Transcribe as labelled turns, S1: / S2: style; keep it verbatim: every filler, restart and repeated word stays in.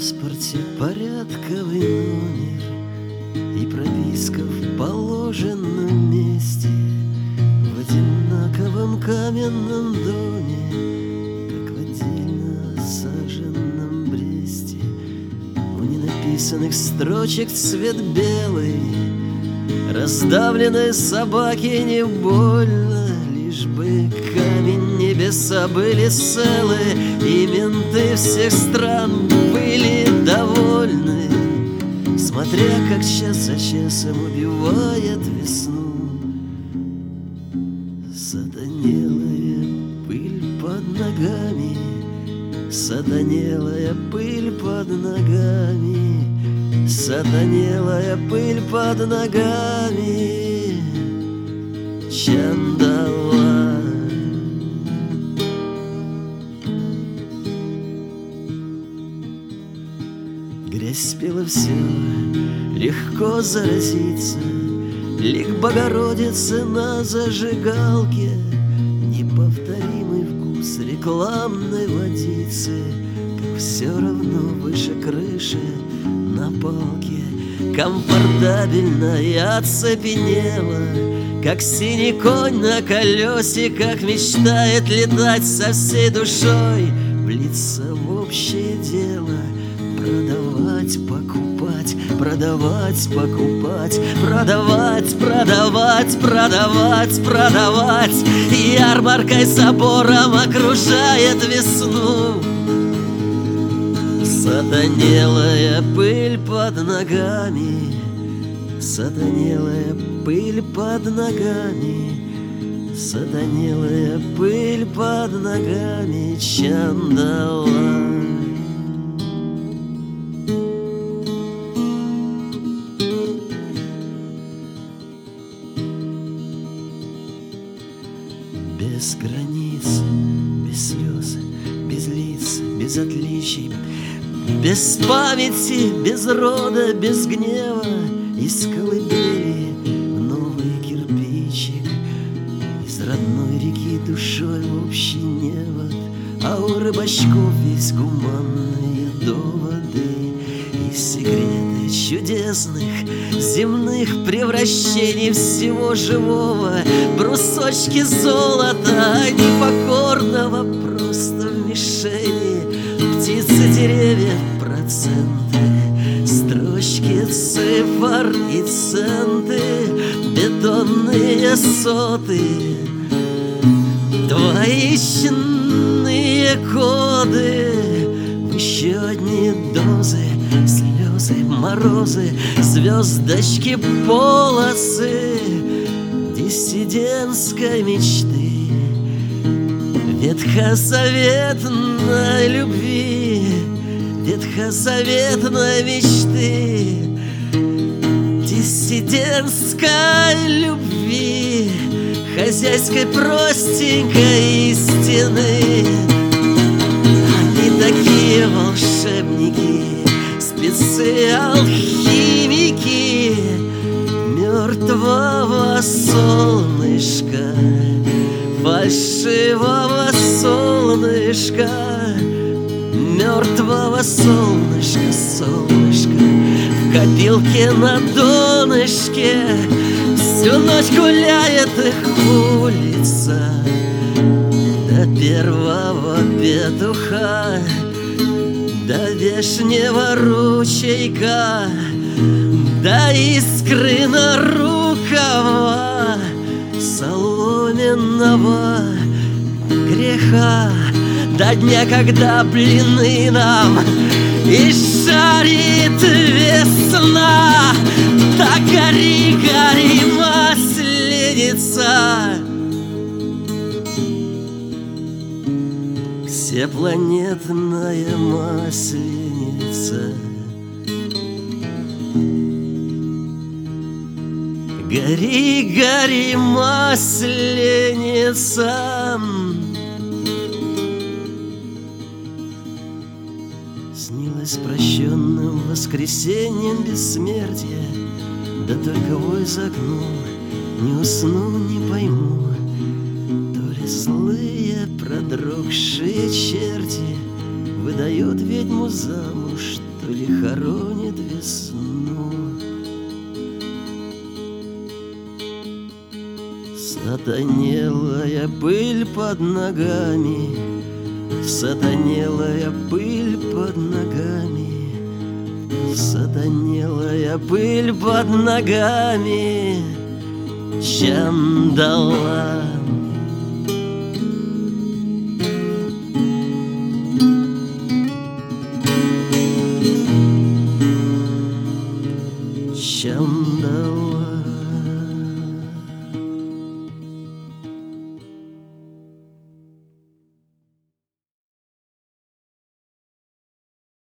S1: паспорте порядковый номер и прописка в положенном месте, в одинаковом каменном доме, как в отдельно саженном Бресте. У ненаписанных строчек цвет белый, раздавленной собаке не больно, лишь бы камень небеса были целы, и менты всех стран были довольны, смотря как час за часом убивает весну. Сатанелая пыль под ногами, сатанелая пыль под ногами, сатанелая пыль под ногами. Чандала. Грязь спела все, легко заразиться, лик Богородицы на зажигалке, неповторимый вкус рекламной водицы, как все равно выше крыши на палке, комфортабельно и оцепенела, как синий конь на колесиках мечтает летать со всей душой, влиться в общее дело. Продавать, покупать, продавать, покупать, продавать, продавать, продавать, продавать. Ярмаркой собором окружает весну. Сатанелая пыль под ногами, сатанелая пыль под ногами, сатанелая пыль под ногами. Чандала. Без границ, без слез, без лиц, без отличий, без памяти, без рода, без гнева, из колыбели в новый кирпичик, из родной реки душой в общий невод, а у рыбачков есть гуманные доводы и секреты чудесных земных превращений всего живого, брусочки золота непокорного просто в мишени, птицы, деревья, проценты, строчки цифр и центы, бетонные соты, двоичные коды, еще одни дозы, слезы, морозы, звездочки, полосы диссидентской мечты, ветхозаветной любви, ветхозаветной мечты, диссидентской любви, хозяйской простенькой истины. Они такие волшебники, спецы, алхимики мертвого солнышка, фальшивого солнышка, мертвого солнышка, солнышко в копилке на донышке, всю ночь гуляет их улица до первого петуха, до вешнего ручейка, до искры на рукава соломенного греха, до дня, когда блины нам и шарит весна. Так гори, гори, масленица, всепланетная масленица. Гори, гори, масленица. Снилось прощенным воскресеньем бессмертия, да только вой за окном не усну, не пойму. То ли продрогшие черти выдают ведьму замуж, то пули хоронит весну. Сатанелая пыль под ногами, сатанелая пыль под ногами, сатанелая пыль под ногами. Чандала. Чандала.